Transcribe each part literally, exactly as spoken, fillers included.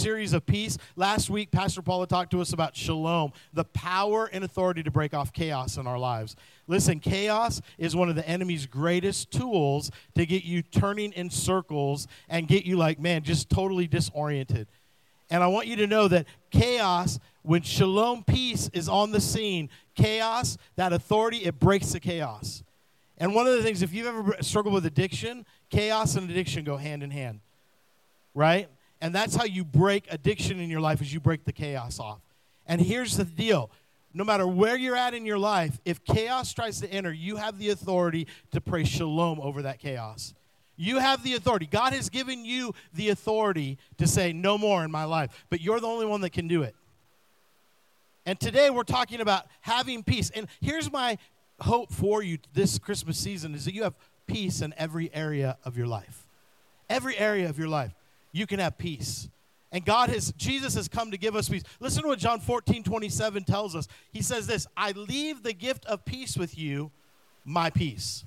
Series of peace. Last week, Pastor Paula talked to us about shalom, the power and authority to break off chaos in our lives. Listen, chaos is one of the enemy's greatest tools to get you turning in circles and get you like, man, just totally disoriented. And I want you to know that chaos, when shalom peace is on the scene, chaos, that authority, it breaks the chaos. And one of the things, if you've ever struggled with addiction, chaos and addiction go hand in hand, right? And that's how you break addiction in your life, is you break the chaos off. And here's the deal. No matter where you're at in your life, if chaos tries to enter, you have the authority to pray shalom over that chaos. You have the authority. God has given you the authority to say no more in my life, but you're the only one that can do it. And today we're talking about having peace. And here's my hope for you this Christmas season is that you have peace in every area of your life. Every area of your life. You can have peace. And God has, Jesus has come to give us peace. Listen to what John fourteen twenty-seven tells us. He says this, I leave the gift of peace with you, my peace.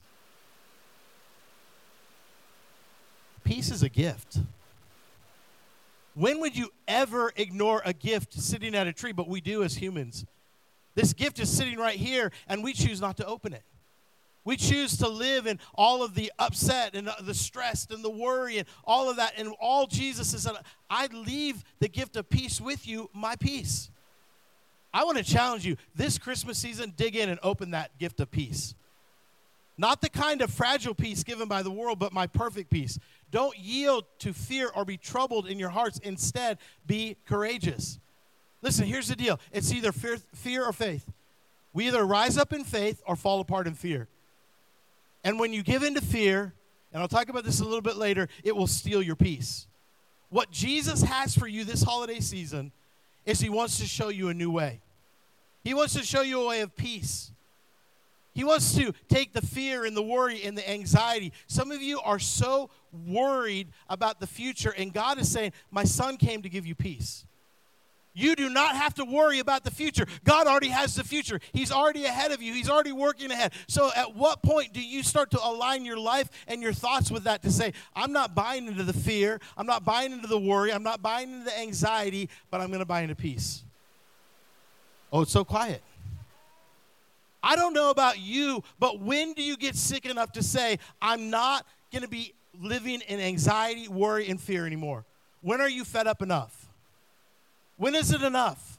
Peace is a gift. When would you ever ignore a gift sitting at a tree? But we do as humans. This gift is sitting right here, and we choose not to open it. We choose to live in all of the upset and the stress and the worry and all of that. And all Jesus is said, I leave the gift of peace with you, my peace. I want to challenge you this Christmas season, dig in and open that gift of peace. Not the kind of fragile peace given by the world, but my perfect peace. Don't yield to fear or be troubled in your hearts. Instead, be courageous. Listen, here's the deal. It's either fear, fear or faith. We either rise up in faith or fall apart in fear. And when you give in to fear, and I'll talk about this a little bit later, it will steal your peace. What Jesus has for you this holiday season is he wants to show you a new way. He wants to show you a way of peace. He wants to take the fear and the worry and the anxiety. Some of you are so worried about the future, and God is saying, my son came to give you peace. You do not have to worry about the future. God already has the future. He's already ahead of you. He's already working ahead. So at what point do you start to align your life and your thoughts with that to say, I'm not buying into the fear. I'm not buying into the worry. I'm not buying into the anxiety, but I'm going to buy into peace. Oh, it's so quiet. I don't know about you, but when do you get sick enough to say, I'm not going to be living in anxiety, worry, and fear anymore? When are you fed up enough? When is it enough?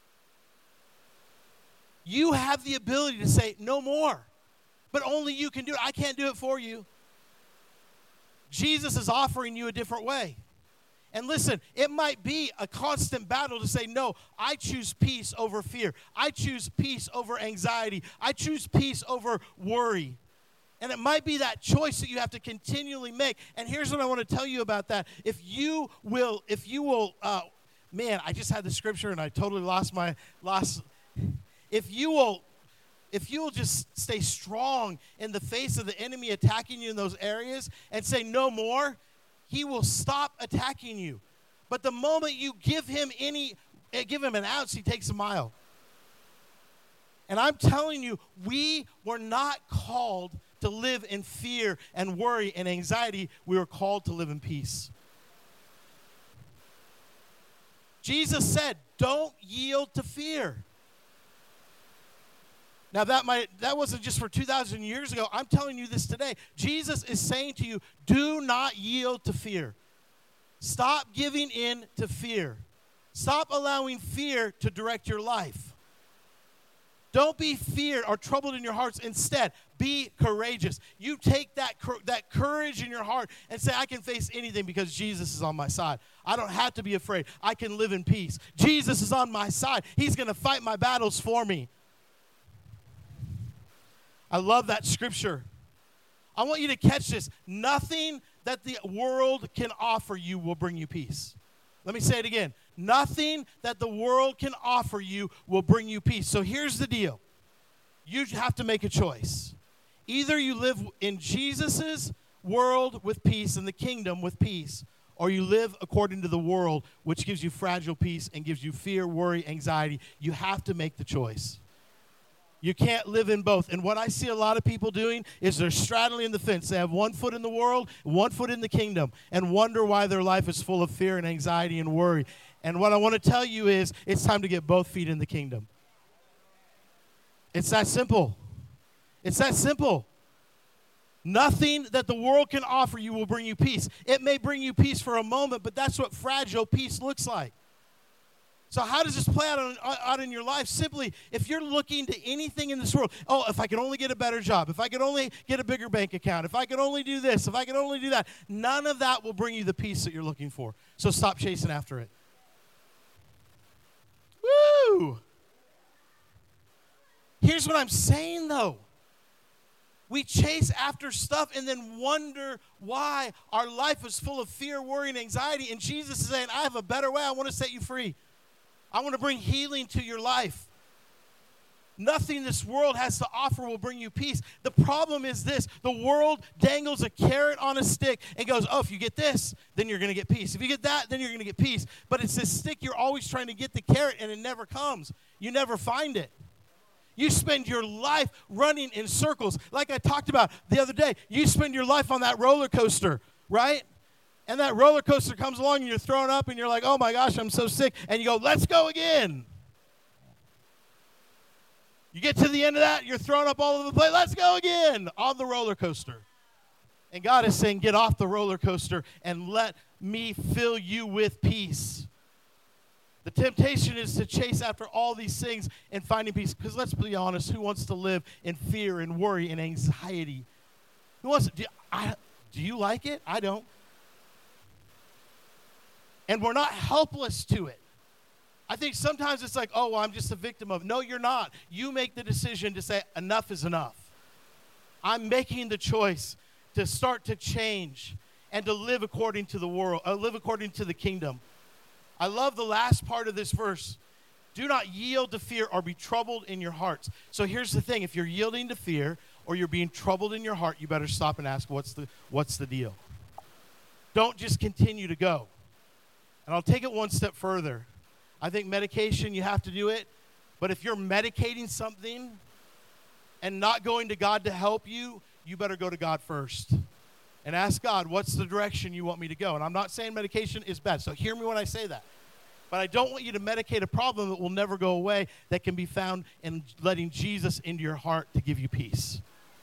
You have the ability to say, no more. But only you can do it. I can't do it for you. Jesus is offering you a different way. And listen, it might be a constant battle to say, no, I choose peace over fear. I choose peace over anxiety. I choose peace over worry. And it might be that choice that you have to continually make. And here's what I want to tell you about that. If you will, if you will, uh, man, I just had the scripture and I totally lost my, lost. If you will, if you will just stay strong in the face of the enemy attacking you in those areas and say no more, he will stop attacking you. But the moment you give him any, give him an ounce, he takes a mile. And I'm telling you, we were not called to live in fear and worry and anxiety. We were called to live in peace. Jesus said, don't yield to fear. Now, that might that wasn't just for two thousand years ago. I'm telling you this today. Jesus is saying to you, do not yield to fear. Stop giving in to fear. Stop allowing fear to direct your life. Don't be feared or troubled in your hearts. Instead, be courageous. You take that, that courage in your heart and say, I can face anything because Jesus is on my side. I don't have to be afraid. I can live in peace. Jesus is on my side. He's going to fight my battles for me. I love that scripture. I want you to catch this. Nothing that the world can offer you will bring you peace. Let me say it again. Nothing that the world can offer you will bring you peace. So here's the deal. You have to make a choice. Either you live in Jesus' world with peace and the kingdom with peace, or you live according to the world, which gives you fragile peace and gives you fear, worry, anxiety. You have to make the choice. You can't live in both. And what I see a lot of people doing is they're straddling the fence. They have one foot in the world, one foot in the kingdom, and wonder why their life is full of fear and anxiety and worry. And what I want to tell you is it's time to get both feet in the kingdom. It's that simple. It's that simple. Nothing that the world can offer you will bring you peace. It may bring you peace for a moment, but that's what fragile peace looks like. So how does this play out, on, out in your life? Simply, if you're looking to anything in this world, oh, if I could only get a better job, if I could only get a bigger bank account, if I could only do this, if I could only do that, none of that will bring you the peace that you're looking for. So stop chasing after it. Woo! Here's what I'm saying, though. We chase after stuff and then wonder why our life is full of fear, worry, and anxiety. And Jesus is saying, I have a better way. I want to set you free. I want to bring healing to your life. Nothing this world has to offer will bring you peace. The problem is this. The world dangles a carrot on a stick and goes, oh, if you get this, then you're going to get peace. If you get that, then you're going to get peace. But it's this stick you're always trying to get the carrot, and it never comes. You never find it. You spend your life running in circles. Like I talked about the other day, you spend your life on that roller coaster, right? And that roller coaster comes along and you're thrown up and you're like, oh my gosh, I'm so sick. And you go, let's go again. You get to the end of that, you're thrown up all over the place. Let's go again on the roller coaster. And God is saying, get off the roller coaster and let me fill you with peace. The temptation is to chase after all these things and finding peace. Because let's be honest, who wants to live in fear and worry and anxiety? Who wants to, do, I, do you like it? I don't. And we're not helpless to it. I think sometimes it's like, oh, well, I'm just a victim of it. No, you're not. You make the decision to say, enough is enough. I'm making the choice to start to change and to live according to the world, uh, live according to the kingdom. I love the last part of this verse. Do not yield to fear or be troubled in your hearts. So here's the thing. If you're yielding to fear or you're being troubled in your heart, you better stop and ask, what's the, what's the deal? Don't just continue to go. And I'll take it one step further. I think medication, you have to do it. But if you're medicating something and not going to God to help you, you better go to God first. And ask God, what's the direction you want me to go? And I'm not saying medication is bad, so hear me when I say that. But I don't want you to medicate a problem that will never go away, that can be found in letting Jesus into your heart to give you peace.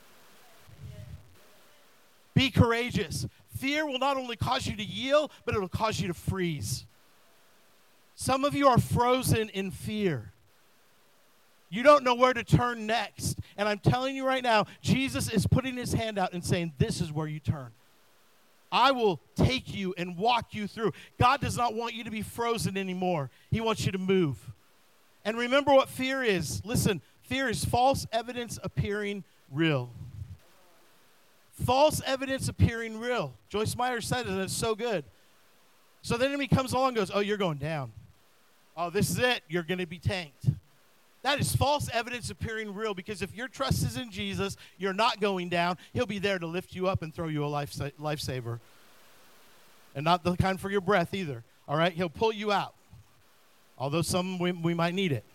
Be courageous. Fear will not only cause you to yield, but it will cause you to freeze. Some of you are frozen in fear. You don't know where to turn next. And I'm telling you right now, Jesus is putting his hand out and saying, this is where you turn. I will take you and walk you through. God does not want you to be frozen anymore. He wants you to move. And remember what fear is. Listen, fear is false evidence appearing real. False evidence appearing real. Joyce Meyer said it, and it's so good. So the enemy comes along and goes, oh, you're going down. Oh, this is it. You're going to be tanked. That is false evidence appearing real, because if your trust is in Jesus, you're not going down. He'll be there to lift you up and throw you a life sa- lifesaver. And not the kind for your breath either. All right? He'll pull you out. Although some we, we might need it.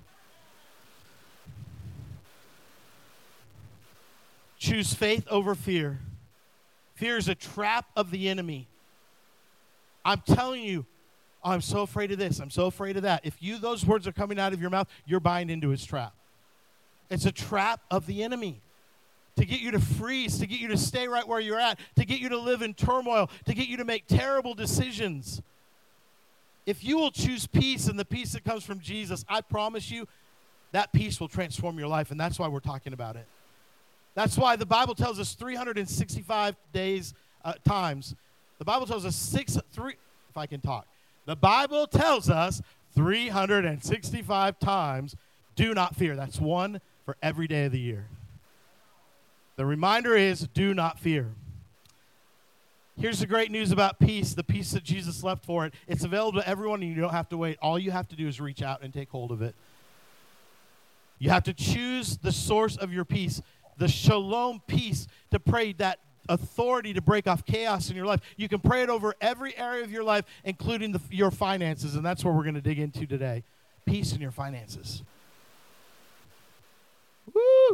Choose faith over fear. Fear is a trap of the enemy. I'm telling you, oh, I'm so afraid of this. I'm so afraid of that. If you those words are coming out of your mouth, you're buying into his trap. It's a trap of the enemy to get you to freeze, to get you to stay right where you're at, to get you to live in turmoil, to get you to make terrible decisions. If you will choose peace and the peace that comes from Jesus, I promise you that peace will transform your life, and that's why we're talking about it. That's why the Bible tells us three hundred sixty-five days, uh, times. The Bible tells us six, three, if I can talk. The Bible tells us three hundred sixty-five times, do not fear. That's one for every day of the year. The reminder is, do not fear. Here's the great news about peace, the peace that Jesus left for it. It's available to everyone, and you don't have to wait. All you have to do is reach out and take hold of it. You have to choose the source of your peace, the shalom peace, to pray that authority to break off chaos in your life. You can pray it over every area of your life, including the, your finances, and that's what we're going to dig into today. Peace in your finances.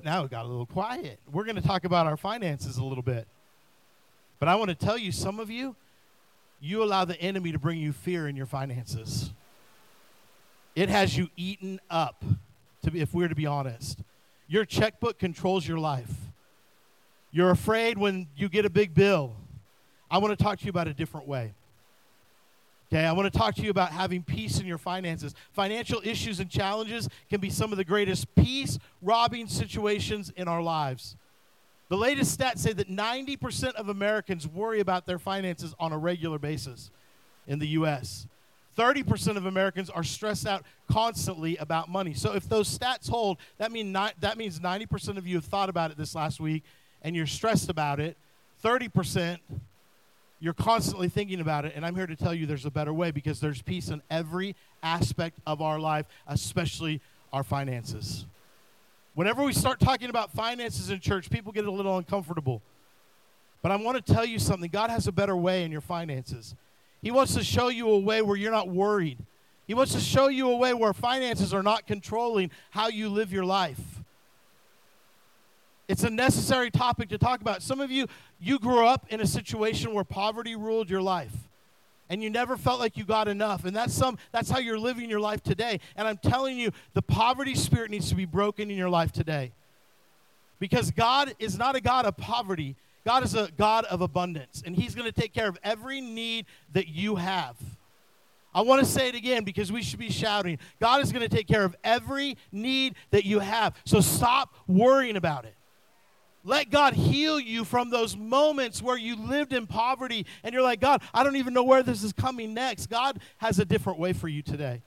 now it got a little quiet. We're going to talk about our finances a little bit. But I want to tell you, some of you, you allow the enemy to bring you fear in your finances. It has you eaten up, to be, if we're to be honest. Your checkbook controls your life. You're afraid when you get a big bill. I want to talk to you about a different way. Okay, I want to talk to you about having peace in your finances. Financial issues and challenges can be some of the greatest peace-robbing situations in our lives. The latest stats say that ninety percent of Americans worry about their finances on a regular basis in the U S thirty percent of Americans are stressed out constantly about money. So if those stats hold, that, mean not, that means ninety percent of you have thought about it this last week and you're stressed about it. thirty percent you're constantly thinking about it, and I'm here to tell you there's a better way, because there's peace in every aspect of our life, especially our finances. Whenever we start talking about finances in church, people get a little uncomfortable. But I want to tell you something. God has a better way in your finances. He wants to show you a way where you're not worried. He wants to show you a way where finances are not controlling how you live your life. It's a necessary topic to talk about. Some of you, you grew up in a situation where poverty ruled your life, and you never felt like you got enough, and that's some that's how you're living your life today. And I'm telling you, the poverty spirit needs to be broken in your life today, because God is not a God of poverty. God is a God of abundance, and he's going to take care of every need that you have. I want to say it again, because we should be shouting. God is going to take care of every need that you have, so stop worrying about it. Let God heal you from those moments where you lived in poverty and you're like, God, I don't even know where this is coming next. God has a different way for you today.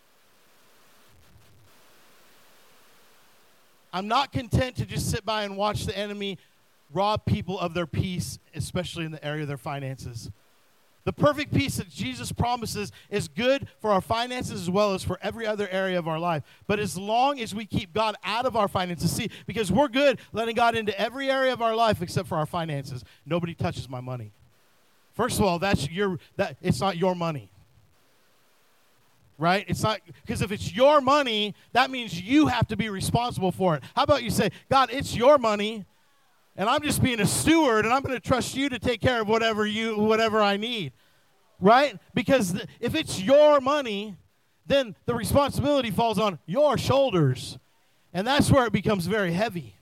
I'm not content to just sit by and watch the enemy rob people of their peace, especially in the area of their finances. The perfect peace that Jesus promises is good for our finances as well as for every other area of our life. But as long as we keep God out of our finances, see, because we're good letting God into every area of our life except for our finances. Nobody touches my money. First of all, that's your that it's not your money. Right? It's not, because if it's your money, that means you have to be responsible for it. How about you say, God, it's your money, and I'm just being a steward, and I'm going to trust you to take care of whatever you, whatever I need, right? Because th- if it's your money, then the responsibility falls on your shoulders, and that's where it becomes very heavy.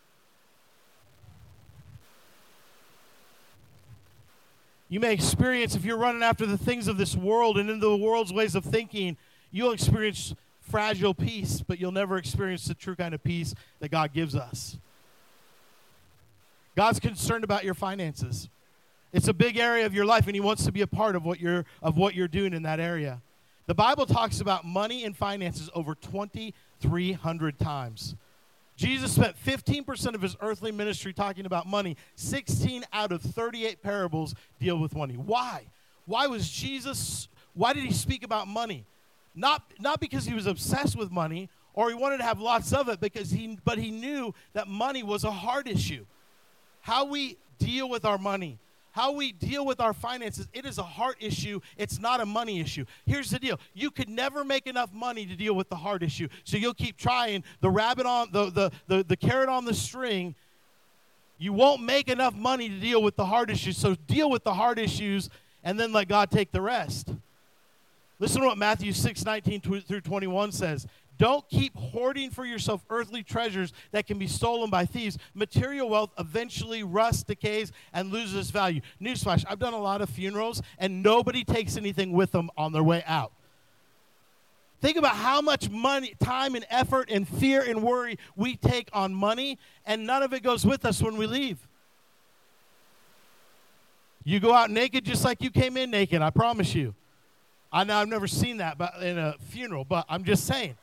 You may experience, if you're running after the things of this world and into the world's ways of thinking, you'll experience fragile peace, but you'll never experience the true kind of peace that God gives us. God's concerned about your finances. It's a big area of your life, and he wants to be a part of what you're of what you're doing in that area. The Bible talks about money and finances over twenty-three hundred times. Jesus spent fifteen percent of his earthly ministry talking about money. sixteen out of thirty-eight parables deal with money. Why? Why was Jesus, why did he speak about money? Not, not because he was obsessed with money or he wanted to have lots of it, because he, but he knew that money was a hard issue. How we deal with our money, how we deal with our finances, it is a heart issue. It's not a money issue. Here's the deal. You could never make enough money to deal with the heart issue. So you'll keep trying the rabbit on the, the, the, the carrot on the string. You won't make enough money to deal with the heart issues. So deal with the heart issues and then let God take the rest. Listen to what Matthew six nineteen through twenty-one says. Don't keep hoarding for yourself earthly treasures that can be stolen by thieves. Material wealth eventually rusts, decays, and loses its value. Newsflash, I've done a lot of funerals, and nobody takes anything with them on their way out. Think about how much money, time, and effort, and fear and worry we take on money, and none of it goes with us when we leave. You go out naked just like you came in naked, I promise you. I know I've never seen that but in a funeral, but I'm just saying.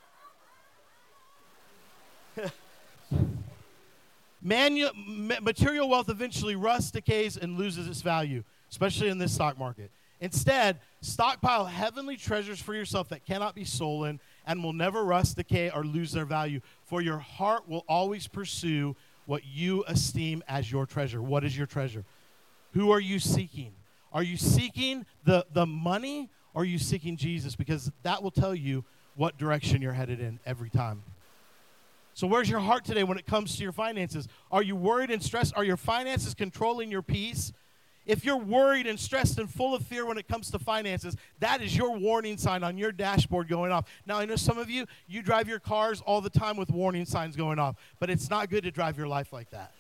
Manual, material wealth eventually rusts, decays, and loses its value, especially in this stock market. Instead, stockpile heavenly treasures for yourself that cannot be stolen and will never rust, decay, or lose their value. For your heart will always pursue what you esteem as your treasure. What is your treasure? Who are you seeking? Are you seeking the, the money, or are you seeking Jesus? Because that will tell you what direction you're headed in every time. So where's your heart today when it comes to your finances? Are you worried and stressed? Are your finances controlling your peace? If you're worried and stressed and full of fear when it comes to finances, that is your warning sign on your dashboard going off. Now, I know some of you, you drive your cars all the time with warning signs going off, but it's not good to drive your life like that.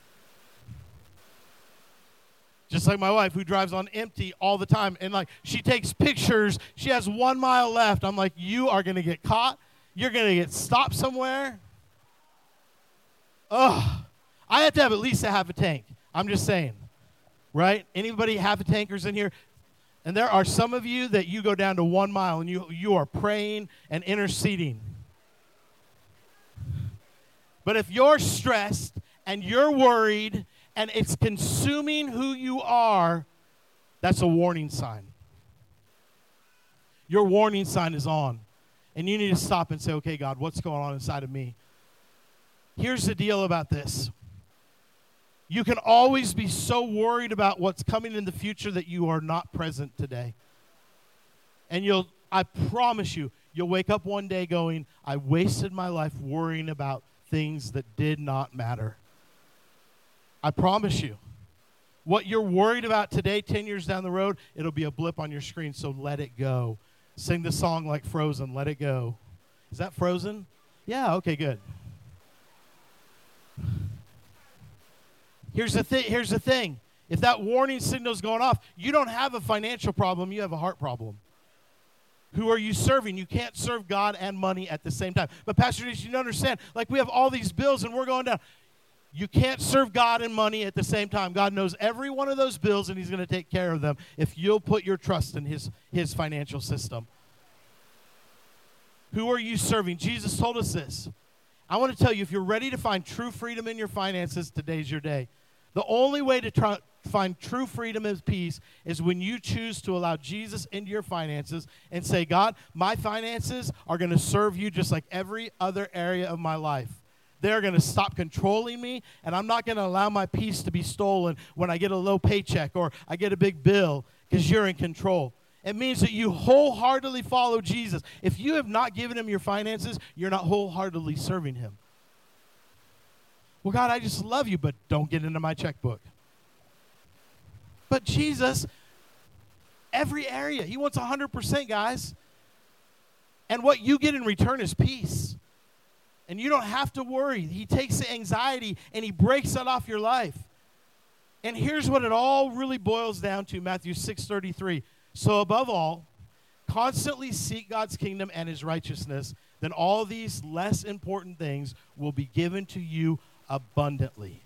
Just like my wife, who drives on empty all the time, and like she takes pictures. She has one mile left. I'm like, you are going to get caught. You're going to get stopped somewhere. Ugh. I have to have at least a half a tank. I'm just saying. Right? Anybody half a tankers in here? And there are some of you that you go down to one mile and you, you are praying and interceding. But if you're stressed and you're worried and it's consuming who you are, that's a warning sign. Your warning sign is on. And you need to stop and say, okay, God, what's going on inside of me? Here's the deal about this. You can always be so worried about what's coming in the future that you are not present today. And you'll, I promise you, you'll wake up one day going, I wasted my life worrying about things that did not matter. I promise you. What you're worried about today, ten years down the road, it'll be a blip on your screen, so let it go. Sing the song like Frozen, let it go. Is that Frozen? Yeah, okay, good. Here's the thing. Here's the thing. If that warning signal's going off, you don't have a financial problem, you have a heart problem. Who are you serving? You can't serve God and money at the same time. But Pastor Denise, you don't understand. Like we have all these bills and we're going down. You can't serve God and money at the same time. God knows every one of those bills and he's going to take care of them if you'll put your trust in his, his financial system. Who are you serving? Jesus told us this. I want to tell you, if you're ready to find true freedom in your finances, today's your day. The only way to try, find true freedom and peace is when you choose to allow Jesus into your finances and say, God, my finances are going to serve you just like every other area of my life. They're going to stop controlling me, and I'm not going to allow my peace to be stolen when I get a low paycheck or I get a big bill because you're in control. It means that you wholeheartedly follow Jesus. If you have not given him your finances, you're not wholeheartedly serving him. Well, God, I just love you, but don't get into my checkbook. But Jesus, every area, he wants one hundred percent, guys. And what you get in return is peace. And you don't have to worry. He takes the anxiety and he breaks that off your life. And here's what it all really boils down to, Matthew six thirty-three. So above all, constantly seek God's kingdom and his righteousness, then all these less important things will be given to you abundantly.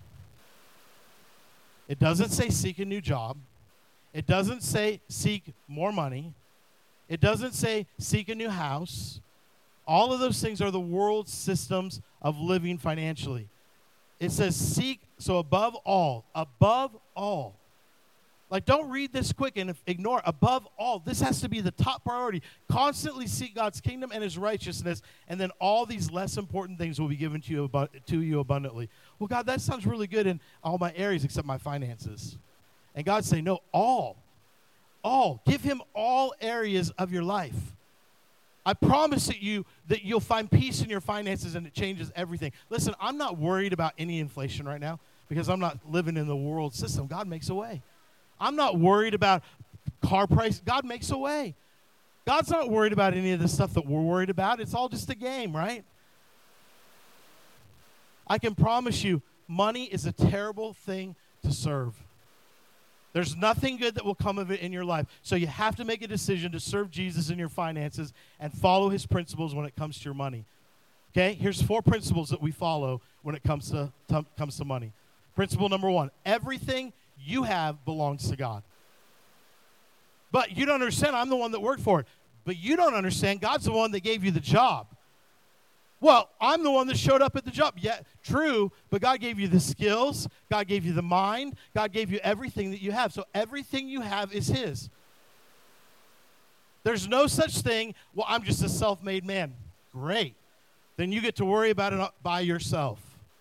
It doesn't say seek a new job. It doesn't say seek more money. It doesn't say seek a new house. All of those things are the world's systems of living financially. It says seek, so above all, above all. Like, don't read this quick and ignore. Above all, this has to be the top priority. Constantly seek God's kingdom and his righteousness, and then all these less important things will be given to you, abu- to you abundantly. Well, God, that sounds really good in all my areas except my finances. And God's saying, no, all. All. Give him all areas of your life. I promise that you that you'll find peace in your finances and it changes everything. Listen, I'm not worried about any inflation right now because I'm not living in the world system. God makes a way. I'm not worried about car price. God makes a way. God's not worried about any of the stuff that we're worried about. It's all just a game, right? I can promise you, money is a terrible thing to serve. There's nothing good that will come of it in your life. So you have to make a decision to serve Jesus in your finances and follow his principles when it comes to your money. Okay? Here's four principles that we follow when it comes to, to comes to money. Principle number one, everything you have belongs to God. But you don't understand, I'm the one that worked for it. But you don't understand, God's the one that gave you the job. Well, I'm the one that showed up at the job. Yeah, true, but God gave you the skills. God gave you the mind. God gave you everything that you have. So everything you have is his. There's no such thing, well, I'm just a self-made man. Great. Then you get to worry about it by yourself.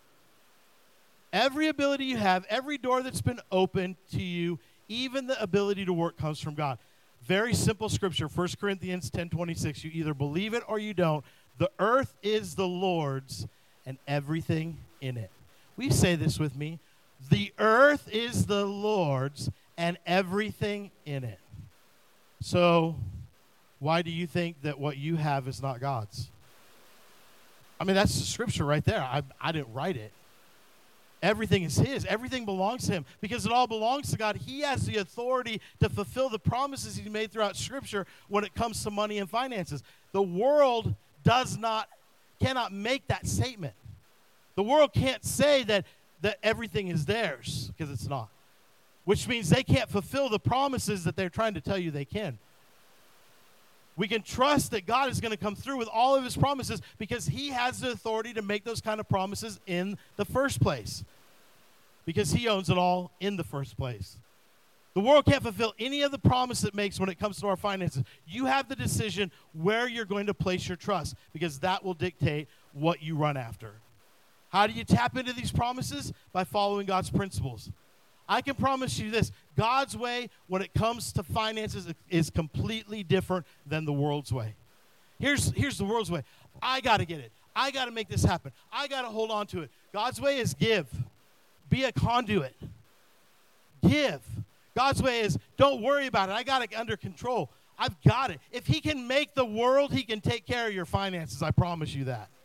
Every ability you have, every door that's been opened to you, even the ability to work comes from God. Very simple scripture, First Corinthians ten twenty-six. You either believe it or you don't. The earth is the Lord's and everything in it. Will you say this with me? The earth is the Lord's and everything in it. So why do you think that what you have is not God's? I mean, that's the scripture right there. I, I didn't write it. Everything is his. Everything belongs to him because it all belongs to God. He has the authority to fulfill the promises he made throughout scripture when it comes to money and finances. The world does not, cannot make that statement. The world can't say that, that everything is theirs because it's not, which means they can't fulfill the promises that they're trying to tell you they can. We can trust that God is going to come through with all of his promises because he has the authority to make those kind of promises in the first place, because he owns it all in the first place. The world can't fulfill any of the promise it makes when it comes to our finances. You have the decision where you're going to place your trust, because that will dictate what you run after. How do you tap into these promises? By following God's principles. I can promise you this, God's way when it comes to finances is completely different than the world's way. Here's, here's the world's way. I got to get it. I got to make this happen. I got to hold on to it. God's way is give. Be a conduit. Give. God's way is don't worry about it. I got it under control. I've got it. If he can make the world, he can take care of your finances. I promise you that.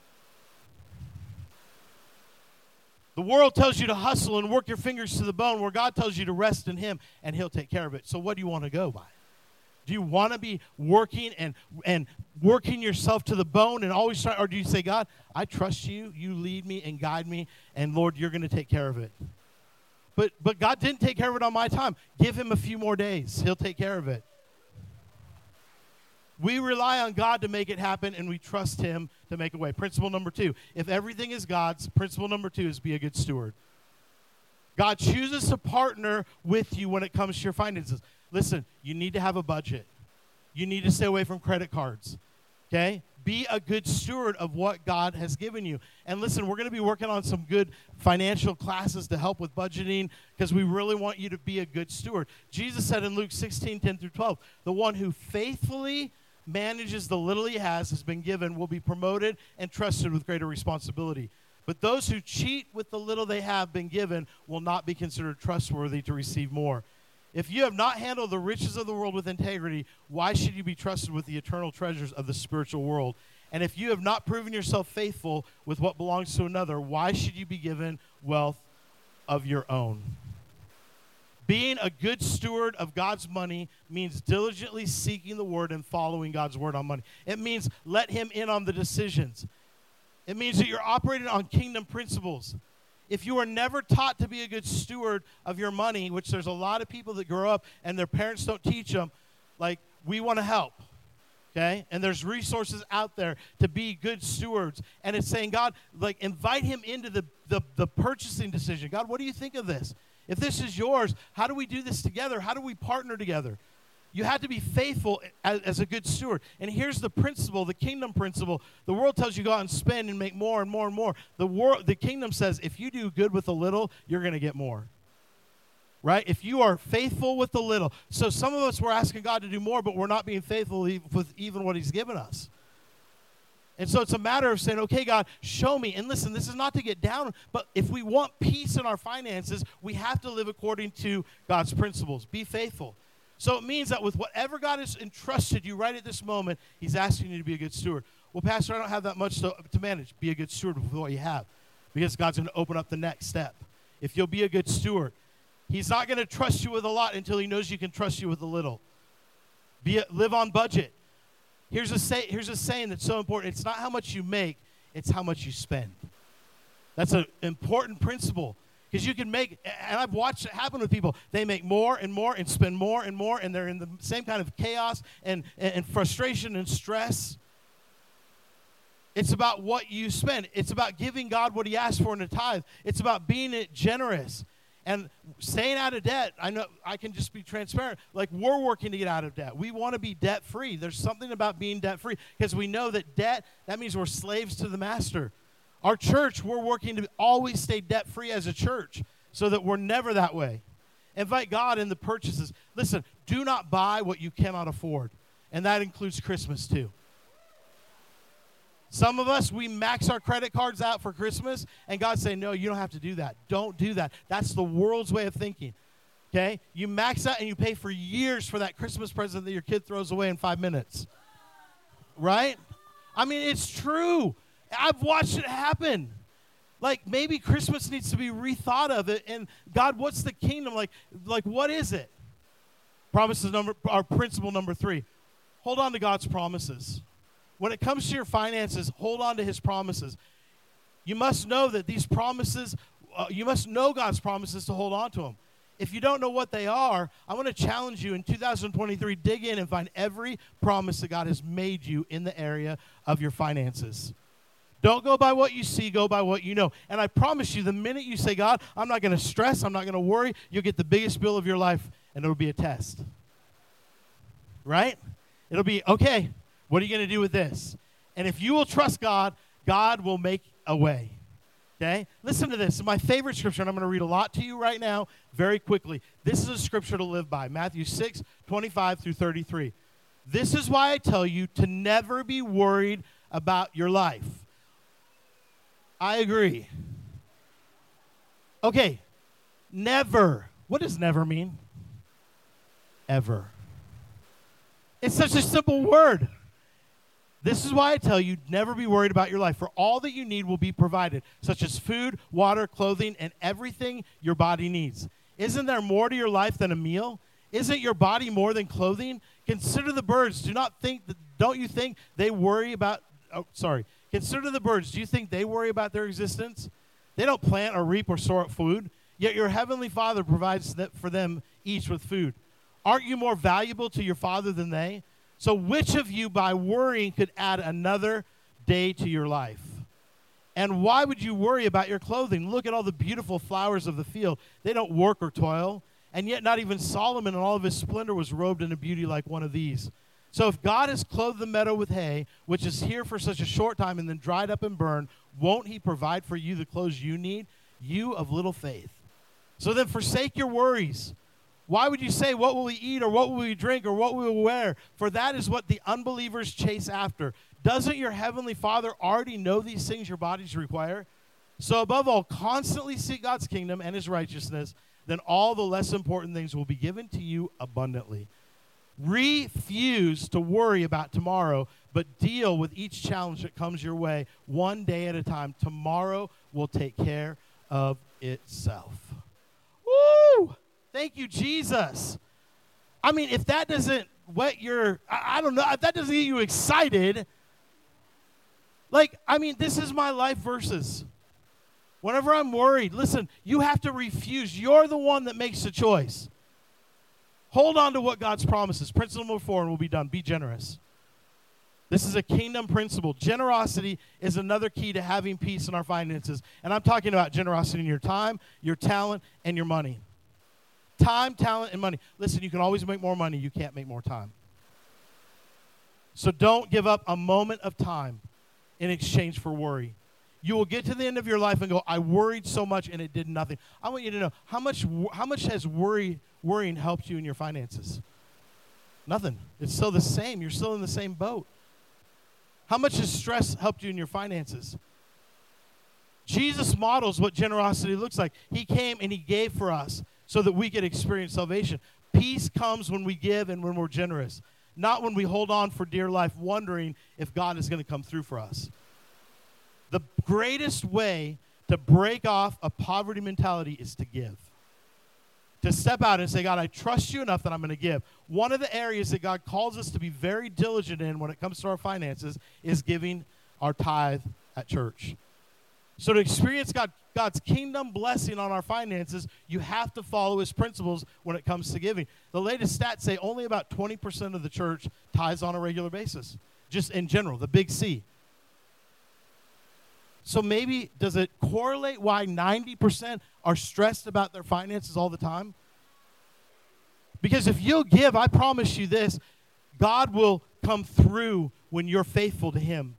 The world tells you to hustle and work your fingers to the bone, where God tells you to rest in him and he'll take care of it. So what do you want to go by? Do you want to be working and and working yourself to the bone and always try, or do you say, God, I trust you, you lead me and guide me, and Lord, you're going to take care of it. But but God didn't take care of it on my time. Give him a few more days. He'll take care of it. We rely on God to make it happen, and we trust him to make a way. Principle number two, if everything is God's, principle number two is be a good steward. God chooses to partner with you when it comes to your finances. Listen, you need to have a budget. You need to stay away from credit cards, okay? Be a good steward of what God has given you. And listen, we're going to be working on some good financial classes to help with budgeting, because we really want you to be a good steward. Jesus said in Luke sixteen, ten through twelve, the one who faithfully manages the little he has has been given will be promoted and trusted with greater responsibility. But those who cheat with the little they have been given will not be considered trustworthy to receive more. If you have not handled the riches of the world with integrity, why should you be trusted with the eternal treasures of the spiritual world? And if you have not proven yourself faithful with what belongs to another, why should you be given wealth of your own? Being a good steward of God's money means diligently seeking the word and following God's word on money. It means let him in on the decisions. It means that you're operating on kingdom principles. If you are never taught to be a good steward of your money, which there's a lot of people that grow up and their parents don't teach them, like, we want to help, okay? And there's resources out there to be good stewards. And it's saying, God, like, invite him into the, the, the purchasing decision. God, what do you think of this? If this is yours, how do we do this together? How do we partner together? You have to be faithful as, as a good steward. And here's the principle, the kingdom principle. The world tells you go out and spend and make more and more and more. The world, the kingdom says if you do good with a little, you're going to get more. Right? If you are faithful with the little. So some of us, we're asking God to do more, but we're not being faithful with even what he's given us. And so it's a matter of saying, okay, God, show me. And listen, this is not to get down, but if we want peace in our finances, we have to live according to God's principles. Be faithful. So it means that with whatever God has entrusted you right at this moment, he's asking you to be a good steward. Well, Pastor, I don't have that much to, to manage. Be a good steward with what you have, because God's going to open up the next step. If you'll be a good steward, he's not going to trust you with a lot until he knows you can trust you with a little. Be a, live on budget. Here's a, say, here's a saying that's so important. It's not how much you make, it's how much you spend. That's an important principle, because you can make, and I've watched it happen with people. They make more and more and spend more and more, and they're in the same kind of chaos and, and, and frustration and stress. It's about what you spend. It's about giving God what he asked for in a tithe. It's about being generous. And staying out of debt, I know I can just be transparent. Like, we're working to get out of debt. We want to be debt-free. There's something about being debt-free, because we know that debt, that means we're slaves to the master. Our church, we're working to always stay debt-free as a church so that we're never that way. Invite God in the purchases. Listen, do not buy what you cannot afford, and that includes Christmas too. Some of us, we max our credit cards out for Christmas, and God's saying, no, you don't have to do that. Don't do that. That's the world's way of thinking, okay? You max out and you pay for years for that Christmas present that your kid throws away in five minutes, right? I mean, it's true. I've watched it happen. Like, maybe Christmas needs to be rethought of it, and God, what's the kingdom? Like, like what is it? Promises number, our principle number three, hold on to God's promises. When it comes to your finances, hold on to his promises. You must know that these promises, uh, you must know God's promises to hold on to them. If you don't know what they are, I want to challenge you in two thousand twenty-three, dig in and find every promise that God has made you in the area of your finances. Don't go by what you see, go by what you know. And I promise you, the minute you say, God, I'm not going to stress, I'm not going to worry, you'll get the biggest bill of your life, and it'll be a test. Right? It'll be, okay, what are you going to do with this? And if you will trust God, God will make a way. Okay? Listen to this. It's my favorite scripture, and I'm going to read a lot to you right now very quickly. This is a scripture to live by. Matthew six, twenty-five through thirty-three. This is why I tell you to never be worried about your life. I agree. Okay. Never. What does never mean? Ever. It's such a simple word. This is why I tell you, never be worried about your life, for all that you need will be provided, such as food, water, clothing, and everything your body needs. Isn't there more to your life than a meal? Isn't your body more than clothing? Consider the birds. Do not think that, don't you think they worry about, oh, sorry. Consider the birds. Do you think they worry about their existence? They don't plant or reap or store up food, yet your heavenly Father provides for them each with food. Aren't you more valuable to your Father than they? So which of you by worrying could add another day to your life? And why would you worry about your clothing? Look at all the beautiful flowers of the field. They don't work or toil, and yet not even Solomon in all of his splendor was robed in a beauty like one of these. So if God has clothed the meadow with hay, which is here for such a short time and then dried up and burned, won't he provide for you the clothes you need? You of little faith. So then forsake your worries. Why would you say, what will we eat, or what will we drink, or what will we wear? For that is what the unbelievers chase after. Doesn't your heavenly Father already know these things your bodies require? So above all, constantly seek God's kingdom and his righteousness, then all the less important things will be given to you abundantly. Refuse to worry about tomorrow, but deal with each challenge that comes your way one day at a time. Tomorrow will take care of itself. Woo! Thank you, Jesus. I mean, if that doesn't whet your, I, I don't know, if that doesn't get you excited, like, I mean, this is my life verses. Whenever I'm worried, listen, you have to refuse. You're the one that makes the choice. Hold on to what God's promises. Principle number four, and we'll be done. Be generous. This is a kingdom principle. Generosity is another key to having peace in our finances. And I'm talking about generosity in your time, your talent, and your money. Time, talent, and money. Listen, you can always make more money. You can't make more time. So don't give up a moment of time in exchange for worry. You will get to the end of your life and go, I worried so much and it did nothing. I want you to know, how much how much has worry worrying helped you in your finances? Nothing. It's still the same. You're still in the same boat. How much has stress helped you in your finances? Jesus models what generosity looks like. He came and he gave for us so that we could experience salvation. Peace comes when we give and when we're generous, not when we hold on for dear life, wondering if God is going to come through for us. The greatest way to break off a poverty mentality is to give. To step out and say, God, I trust you enough that I'm going to give. One of the areas that God calls us to be very diligent in when it comes to our finances is giving our tithe at church. So to experience God, God's kingdom blessing on our finances, you have to follow his principles when it comes to giving. The latest stats say only about twenty percent of the church tithes on a regular basis, just in general, the big C. So maybe, does it correlate why ninety percent are stressed about their finances all the time? Because if you'll give, I promise you this, God will come through when you're faithful to him.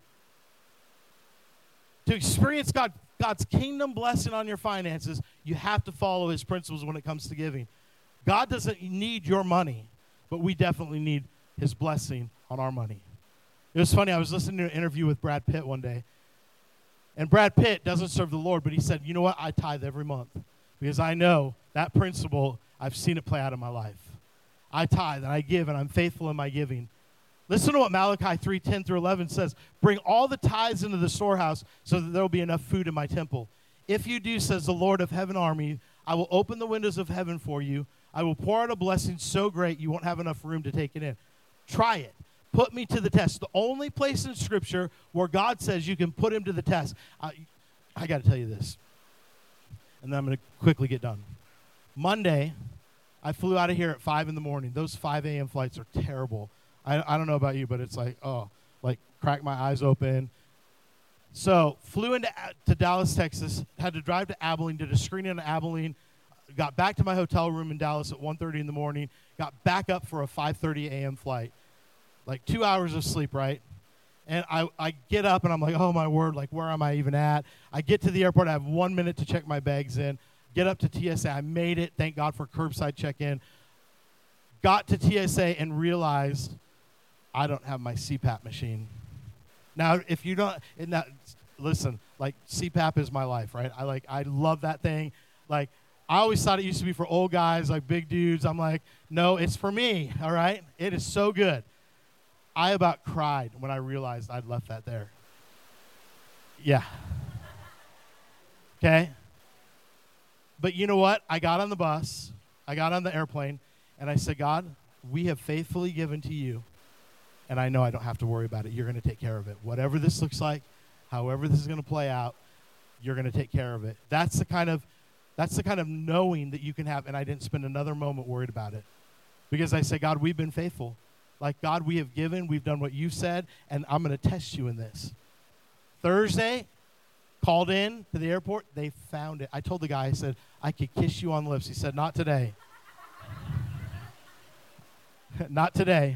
To experience God, God's kingdom blessing on your finances, you have to follow his principles when it comes to giving. God doesn't need your money, but we definitely need his blessing on our money. It was funny. I was listening to an interview with Brad Pitt one day. And Brad Pitt doesn't serve the Lord, but he said, you know what? I tithe every month because I know that principle, I've seen it play out in my life. I tithe and I give and I'm faithful in my giving. Listen to what Malachi three ten through eleven says. Bring all the tithes into the storehouse so that there will be enough food in my temple. If you do, says the Lord of heaven army, I will open the windows of heaven for you. I will pour out a blessing so great you won't have enough room to take it in. Try it. Put me to the test. The only place in Scripture where God says you can put him to the test. I, I got to tell you this, and then I'm going to quickly get done. Monday, I flew out of here at five in the morning. Those five a.m. flights are terrible. I, I don't know about you, but it's like, oh, like crack my eyes open. So flew into to Dallas, Texas, had to drive to Abilene, did a screening in Abilene, got back to my hotel room in Dallas at one thirty in the morning, got back up for a five thirty a.m. flight. Like two hours of sleep, right? And I, I get up and I'm like, oh my word, like where am I even at? I get to the airport, I have one minute to check my bags in. Get up to T S A, I made it, thank God for curbside check-in. Got to T S A and realized I don't have my C PAP machine. Now, if you don't, and that, listen, like C PAP is my life, right? I like, I love that thing. Like, I always thought it used to be for old guys, like big dudes. I'm like, no, it's for me, all right? It is so good. I about cried when I realized I'd left that there. Yeah. Okay? But you know what? I got on the bus, I got on the airplane, and I said, God, we have faithfully given to you, and I know I don't have to worry about it. You're going to take care of it. Whatever this looks like, however this is going to play out, you're going to take care of it. That's the kind of that's the kind of knowing that you can have, and I didn't spend another moment worried about it. Because I say, God, we've been faithful. Like, God, we have given, we've done what you said, and I'm going to test you in this. Thursday, called in to the airport, they found it. I told the guy, I said, I could kiss you on the lips. He said, not today. Not today.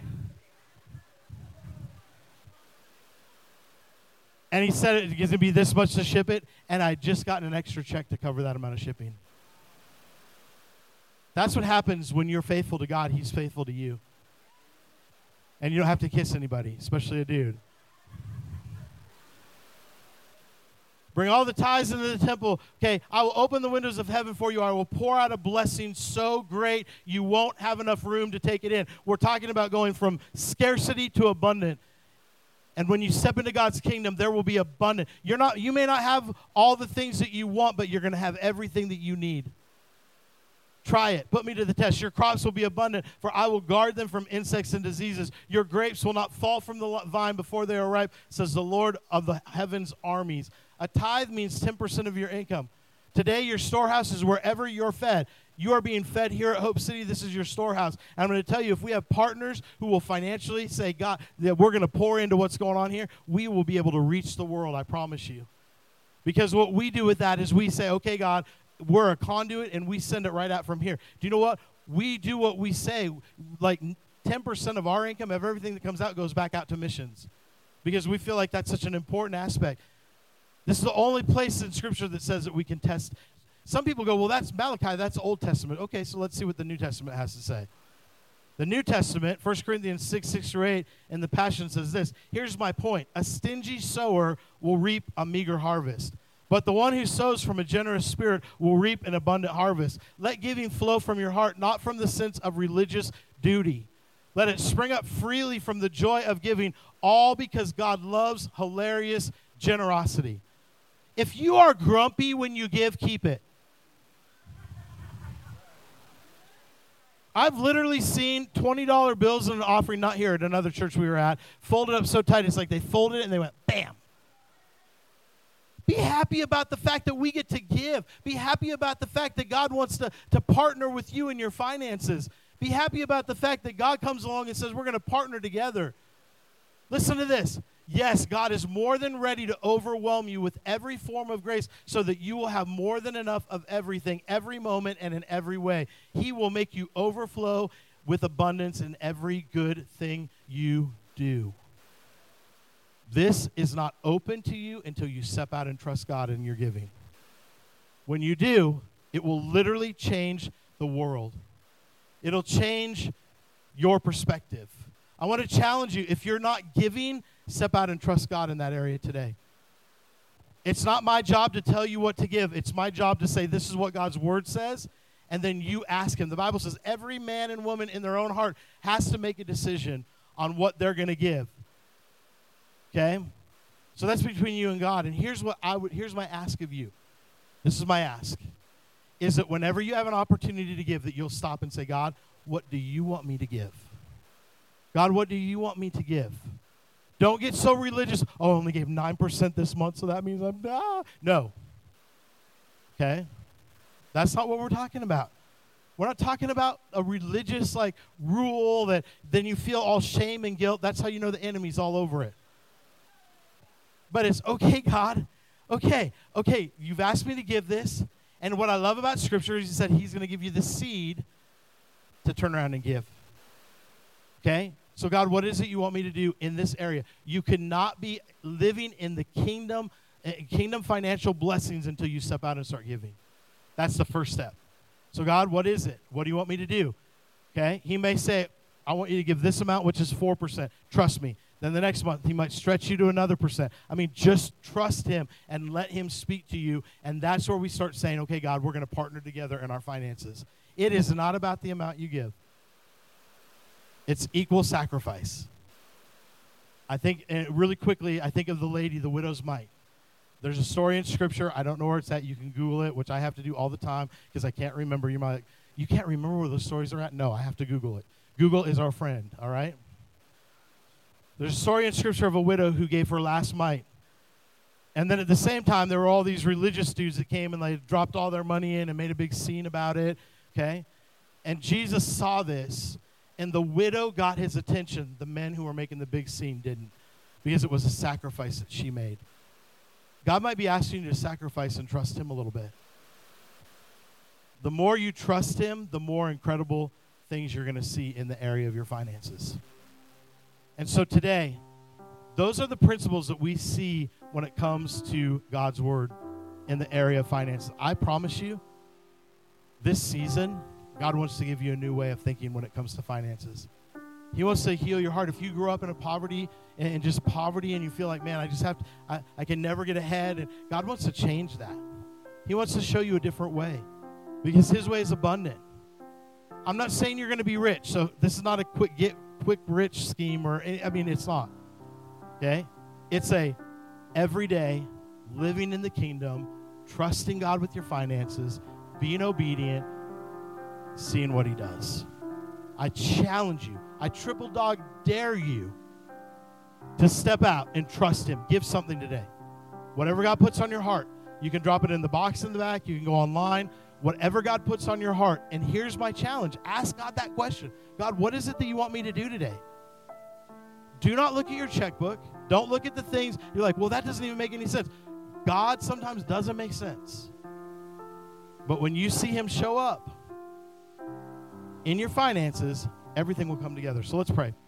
And he said it's going to be this much to ship it, and I just gotten an extra check to cover that amount of shipping. That's what happens when you're faithful to God. He's faithful to you. And you don't have to kiss anybody, especially a dude. Bring all the tithes into the temple. Okay, I will open the windows of heaven for you. I will pour out a blessing so great you won't have enough room to take it in. We're talking about going from scarcity to abundant. And when you step into God's kingdom, there will be abundant. You're not, you may not have all the things that you want, but you're going to have everything that you need. Try it. Put me to the test. Your crops will be abundant, for I will guard them from insects and diseases. Your grapes will not fall from the vine before they are ripe, says the Lord of the heaven's armies. A tithe means ten percent of your income. Today, your storehouse is wherever you're fed. You are being fed here at Hope City. This is your storehouse. And I'm going to tell you, if we have partners who will financially say, God, that we're going to pour into what's going on here, we will be able to reach the world, I promise you. Because what we do with that is we say, okay, God, we're a conduit, and we send it right out from here. Do you know what? We do what we say. Like ten percent of our income, of everything that comes out, goes back out to missions. Because we feel like that's such an important aspect. This is the only place in Scripture that says that we can test. Some people go, well, that's Malachi, that's Old Testament. Okay, so let's see what the New Testament has to say. The New Testament, First Corinthians six, six through eight, in the Passion says this. Here's my point. A stingy sower will reap a meager harvest. But the one who sows from a generous spirit will reap an abundant harvest. Let giving flow from your heart, not from the sense of religious duty. Let it spring up freely from the joy of giving, all because God loves hilarious generosity. If you are grumpy when you give, keep it. I've literally seen twenty dollar bills in an offering, not here, at another church we were at, folded up so tight, it's like they folded it and they went, bam. Be happy about the fact that we get to give. Be happy about the fact that God wants to, to partner with you in your finances. Be happy about the fact that God comes along and says, we're going to partner together. Listen to this. Yes, God is more than ready to overwhelm you with every form of grace so that you will have more than enough of everything, every moment, and in every way. He will make you overflow with abundance in every good thing you do. This is not open to you until you step out and trust God in your giving. When you do, it will literally change the world. It'll change your perspective. I want to challenge you, if you're not giving step out and trust God in that area today. It's not my job to tell you what to give. It's my job to say this is what God's word says, and then you ask him. The Bible says every man and woman in their own heart has to make a decision on what they're going to give. Okay? So that's between you and God. And here's what I would here's my ask of you. This is my ask. Is that whenever you have an opportunity to give, that you'll stop and say, God, what do you want me to give? God, what do you want me to give? Don't get so religious. Oh, I only gave nine percent this month, so that means I'm, ah. No. Okay? That's not what we're talking about. We're not talking about a religious, like, rule that then you feel all shame and guilt. That's how you know the enemy's all over it. But it's, okay, God, okay, okay, you've asked me to give this, and what I love about Scripture is he said he's going to give you the seed to turn around and give. Okay? So, God, what is it you want me to do in this area? You cannot be living in the kingdom, uh, kingdom financial blessings until you step out and start giving. That's the first step. So, God, what is it? What do you want me to do? Okay? He may say, I want you to give this amount, which is four percent. Trust me. Then the next month, he might stretch you to another percent. I mean, just trust him and let him speak to you. And that's where we start saying, okay, God, we're going to partner together in our finances. It is not about the amount you give. It's equal sacrifice. I think, and really quickly, I think of the lady, the widow's mite. There's a story in Scripture. I don't know where it's at. You can Google it, which I have to do all the time because I can't remember. You might, you can't remember where those stories are at? No, I have to Google it. Google is our friend, all right? There's a story in Scripture of a widow who gave her last mite. And then at the same time, there were all these religious dudes that came and they dropped all their money in and made a big scene about it, okay? And Jesus saw this, and the widow got his attention. The men who were making the big scene didn't, because it was a sacrifice that she made. God might be asking you to sacrifice and trust him a little bit. The more you trust him, the more incredible things you're going to see in the area of your finances. And so today, those are the principles that we see when it comes to God's word in the area of finances. I promise you, this season, God wants to give you a new way of thinking when it comes to finances. He wants to heal your heart. If you grew up in a poverty and just poverty and you feel like, man, I just have to, I, I can never get ahead. And God wants to change that. He wants to show you a different way because his way is abundant. I'm not saying you're going to be rich. So this is not a quick get quick rich scheme or any, I mean, it's not. Okay? It's a everyday living in the kingdom, trusting God with your finances, being obedient, seeing what he does. I challenge you. I triple dog dare you to step out and trust him. Give something today. Whatever God puts on your heart, you can drop it in the box in the back. You can go online. Whatever God puts on your heart. And here's my challenge. Ask God that question. God, what is it that you want me to do today? Do not look at your checkbook. Don't look at the things. You're like, well, that doesn't even make any sense. God sometimes doesn't make sense. But when you see him show up in your finances, everything will come together. So let's pray.